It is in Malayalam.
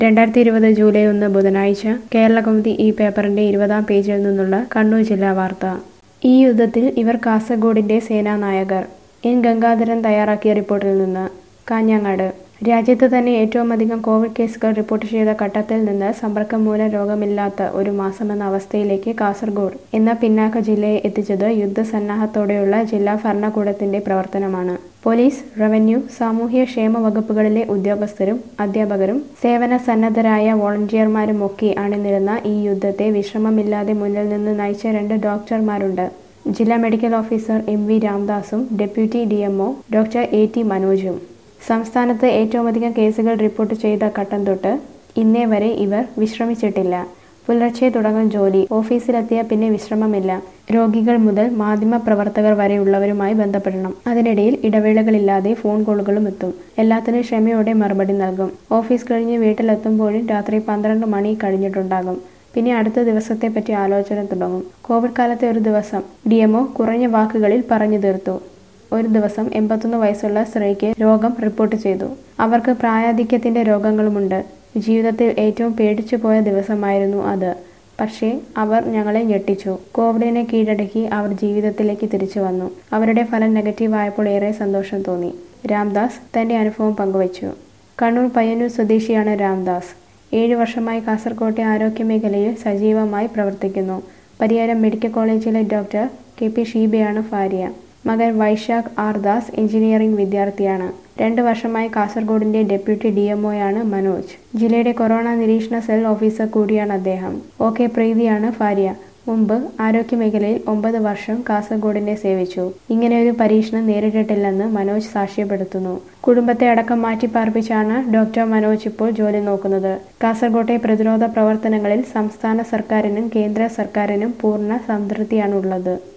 2020 ജൂലൈ 1 ബുധനാഴ്ച കേരളകൗമുദി ഈ പേപ്പറിന്റെ 20-ാം പേജിൽ നിന്നുള്ള കണ്ണൂർ ജില്ലാ വാർത്ത. ഈ യുദ്ധത്തിൽ ഇവർ കാസർഗോഡിന്റെ സേനാനായകർ. എൻ ഗംഗാധരൻ തയ്യാറാക്കിയ റിപ്പോർട്ടിൽ നിന്ന്. കാഞ്ഞങ്ങാട്. രാജ്യത്ത് തന്നെ ഏറ്റവുമധികം കോവിഡ് കേസുകൾ റിപ്പോർട്ട് ചെയ്ത ഘട്ടത്തിൽ നിന്ന് സമ്പർക്കം മൂലം രോഗമില്ലാത്ത ഒരു മാസമെന്ന അവസ്ഥയിലേക്ക് കാസർഗോഡ് എന്ന പിന്നാക്ക ജില്ലയെ എത്തിച്ചത് യുദ്ധസന്നാഹത്തോടെയുള്ള ജില്ലാ ഭരണകൂടത്തിന്റെ പ്രവർത്തനമാണ്. പോലീസ്, റവന്യൂ, സാമൂഹ്യ ക്ഷേമ വകുപ്പുകളിലെ ഉദ്യോഗസ്ഥരും അധ്യാപകരും സേവന സന്നദ്ധരായ വോളണ്ടിയർമാരുമൊക്കെ അണിനിരന്ന ഈ യുദ്ധത്തെ വിശ്രമമില്ലാതെ മുന്നിൽ നിന്ന് നയിച്ച 2 ഡോക്ടർമാരുണ്ട്. ജില്ലാ മെഡിക്കൽ ഓഫീസർ എം.വി. രാംദാസും ഡെപ്യൂട്ടി ഡി.എം.ഒ. Doctor A T. മനോജും. സംസ്ഥാനത്ത് ഏറ്റവുമധികം കേസുകൾ റിപ്പോർട്ട് ചെയ്ത ഘട്ടം തൊട്ട് ഇന്നേ വരെ ഇവർ വിശ്രമിച്ചിട്ടില്ല. പുലർച്ചെ തുടങ്ങും ജോലി. ഓഫീസിലെത്തിയ പിന്നെ വിശ്രമമില്ല. രോഗികൾ മുതൽ മാധ്യമപ്രവർത്തകർ വരെയുള്ളവരുമായി ബന്ധപ്പെടണം. അതിനിടയിൽ ഇടവേളകളില്ലാതെ ഫോൺ കോളുകളും എത്തും. എല്ലാത്തിനും ക്ഷമയോടെ മറുപടി നൽകും. ഓഫീസ് കഴിഞ്ഞ് വീട്ടിലെത്തുമ്പോഴും രാത്രി 12 മണി കഴിഞ്ഞിട്ടുണ്ടാകും. പിന്നെ അടുത്ത ദിവസത്തെപ്പറ്റി ആലോചന തുടങ്ങും. കോവിഡ് കാലത്തെ ഒരു ദിവസം ഡി.എം.ഒ. കുറഞ്ഞ വാക്കുകളിൽ പറഞ്ഞു തീർത്തു. ഒരു ദിവസം 81 വയസ്സുള്ള സ്ത്രീക്ക് രോഗം റിപ്പോർട്ട് ചെയ്തു. അവർക്ക് പ്രായാധിക്യത്തിന്റെ രോഗങ്ങളുമുണ്ട്. ജീവിതത്തിൽ ഏറ്റവും പേടിച്ചു പോയ ദിവസമായിരുന്നു അത്. പക്ഷേ അവർ ഞങ്ങളെ ഞെട്ടിച്ചു. കോവിഡിനെ കീഴടക്കി അവർ ജീവിതത്തിലേക്ക് തിരിച്ചു വന്നു. അവരുടെ ഫലം നെഗറ്റീവ് ആയപ്പോൾ ഏറെ സന്തോഷം തോന്നി. രാംദാസ് തന്റെ അനുഭവം പങ്കുവച്ചു. കണ്ണൂർ പയ്യന്നൂർ സ്വദേശിയാണ് രാംദാസ്. 7 വർഷമായി കാസർകോട്ടെ ആരോഗ്യമേഖലയിൽ സജീവമായി പ്രവർത്തിക്കുന്നു. പരിയാരം മെഡിക്കൽ കോളേജിലെ ഡോക്ടർ കെ.പി. ഷീബയാണ് ഭാര്യ. മകൻ വൈശാഖ് ആർ ദാസ് എഞ്ചിനീയറിംഗ് വിദ്യാർത്ഥിയാണ്. 2 വർഷമായി കാസർഗോഡിന്റെ ഡെപ്യൂട്ടി ഡി.എം.ഒ.യാണ് മനോജ്. ജില്ലയുടെ കൊറോണ നിരീക്ഷണ സെൽ ഓഫീസർ കൂടിയാണ് അദ്ദേഹം. O.K. പ്രീതിയാണ് ഭാര്യ. മുമ്പ് ആരോഗ്യമേഖലയിൽ 9 വർഷം കാസർഗോഡിനെ സേവിച്ചു. ഇങ്ങനെയൊരു പരീക്ഷണം നേരിട്ടിട്ടില്ലെന്ന് മനോജ് സാക്ഷ്യപ്പെടുത്തുന്നു. കുടുംബത്തെ അടക്കം മാറ്റിപ്പാർപ്പിച്ചാണ് ഡോക്ടർ മനോജ് ഇപ്പോൾ ജോലി നോക്കുന്നത്. കാസർകോട്ടെ പ്രതിരോധ പ്രവർത്തനങ്ങളിൽ സംസ്ഥാന സർക്കാരിനും കേന്ദ്ര സർക്കാരിനും പൂർണ്ണ സംതൃപ്തിയാണുള്ളത്.